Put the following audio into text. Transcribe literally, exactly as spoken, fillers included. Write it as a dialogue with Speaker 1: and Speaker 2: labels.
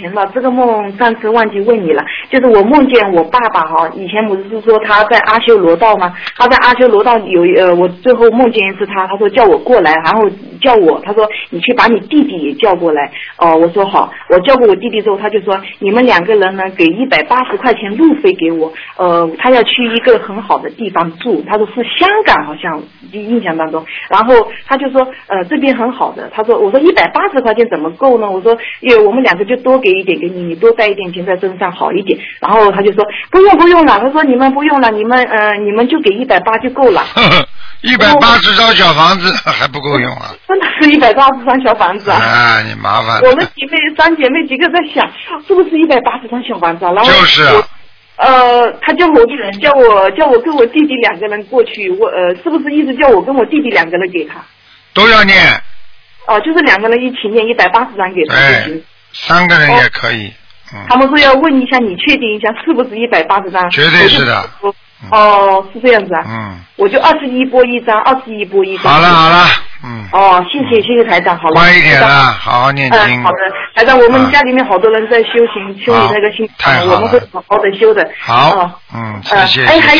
Speaker 1: 前了，这个梦上次忘记问你了，就是我梦见我爸爸哈，以前不是说他在阿修罗道吗？他在阿修罗道有呃，我最后梦见一次他，他说叫我过来，然后叫我，他说你去把你弟弟也叫过来。哦，我说好，我叫过我弟弟之后，他就说你们两个人呢给一百八十块钱路费给我，呃，他要去一个很好的地方住，他说是香港好像印象当中，然后他就说呃这边很好的，他说我说一百八十块钱怎么够呢？我说因为我们两个就多给一点给你，你多带一点钱在身上好一点，然后他就说不用不用了，他说你们不用了，你们呃你们就给一百八就够了。
Speaker 2: 一百八十张小房子还不够用啊！
Speaker 1: 真的是一百八十张小房子啊！
Speaker 2: 啊，你麻烦。
Speaker 1: 我们姐妹三姐妹几个在想，是不是一百八十张小房子啊？然后
Speaker 2: 就是啊。
Speaker 1: 呃，他叫我叫我叫我跟我弟弟两个人过去，我呃是不是意思叫我跟我弟弟两个人给他？
Speaker 2: 都要念。
Speaker 1: 哦、呃，就是两个人一起念一百八十张给他就行。
Speaker 2: 三个人也可以。哦嗯、
Speaker 1: 他们说要问一下你，确定一下是不是一百八十张？
Speaker 2: 绝对是的。
Speaker 1: 哦，是这样子啊。
Speaker 2: 嗯。
Speaker 1: 我就二十一波一张，二十一波一张。
Speaker 2: 好了好了，嗯。
Speaker 1: 哦，谢谢谢谢台长，好了。
Speaker 2: 乖一点了，好好念经。
Speaker 1: 嗯，好的，台长，我们家里面好多人在修行，修你那个心，我们会好好的修的。
Speaker 2: 好。嗯，谢谢。
Speaker 1: 哎，还有。